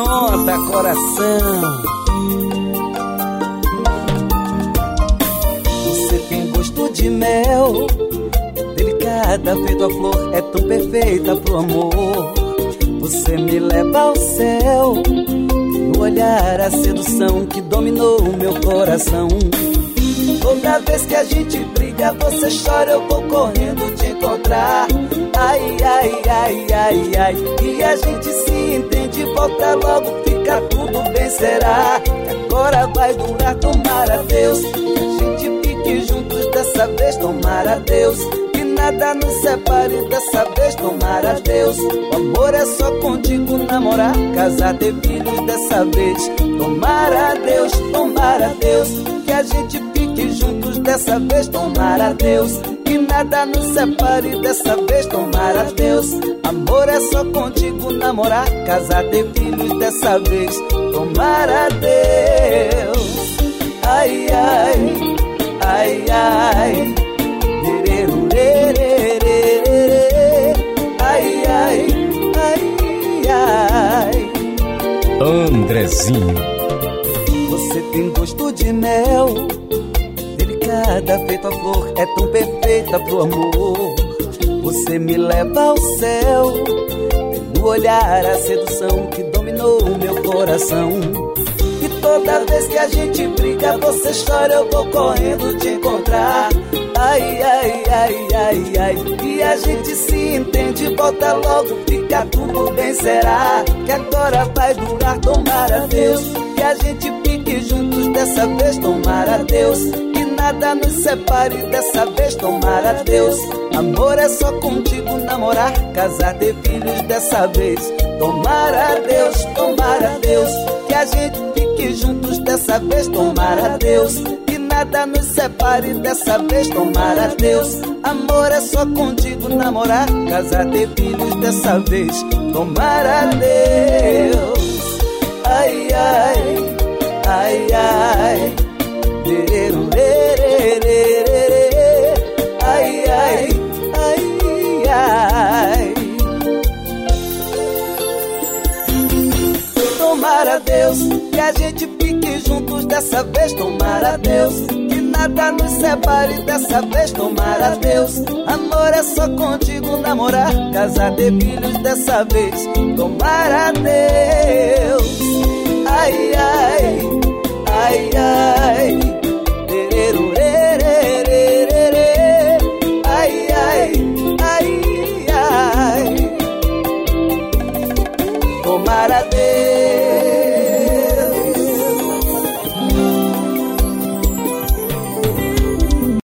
apronta, coração. Você tem gosto de mel, delicada feito a flor, é tão perfeita pro amor. Você me leva ao céu, no olhar a sedução que dominou o meu coração. Toda vez que a gente briga, você chora, eu vou correndo te encontrar. Ai, ai, ai, ai, ai. E a gente se entende, volta logo, fica tudo bem, será? Que agora vai durar, tomara a Deus. Que a gente fique juntos dessa vez, tomara a Deus. Que nada nos separe dessa vez, tomara a Deus. O amor é só contigo, namorar, casar, ter filhos dessa vez. Tomara a Deus, tomara a Deus. Que a gente fique juntos dessa vez, tomara a Deus. Que nada nos separe dessa vez, tomara a Deus. Amor é só contigo, namorar, casar, ter filhos dessa vez, tomara a Deus. Ai, ai, ai, ai. Ai, ai, ai, ai. Andrezinho. Você tem gosto de mel, delicada feito a flor, é tão perfeita pro amor. Você me leva ao céu, no olhar a sedução que dominou o meu coração. E toda vez que a gente briga, você chora, eu vou correndo te encontrar. Ai, ai, ai, ai, ai. E a gente se entende, volta logo, fica tudo bem, será? Que agora vai durar, tomara a Deus. Que a gente fique juntos dessa vez, tomara a Deus. Que nada nos separe dessa vez, tomara a Deus. Amor é só contigo, namorar, casar, ter filhos dessa vez, tomara a Deus, tomara a Deus. Que a gente fique juntos dessa vez, tomara a Deus. Que nada nos separe dessa vez, tomara a Deus. Amor é só contigo, namorar, casar, ter filhos dessa vez, tomara a Deus. Ai, ai, ai, ai. Ai, ai, ai, ai. Tomara a Deus, que a gente fique juntos dessa vez, tomara a Deus. Que nada nos separe dessa vez, tomara a Deus. Amor é só contigo, namorar, casar, ter filhos dessa vez, tomara a Deus. Ai, ai, ai, ai. Ai, ai, ai, ai. Tomara a Deus.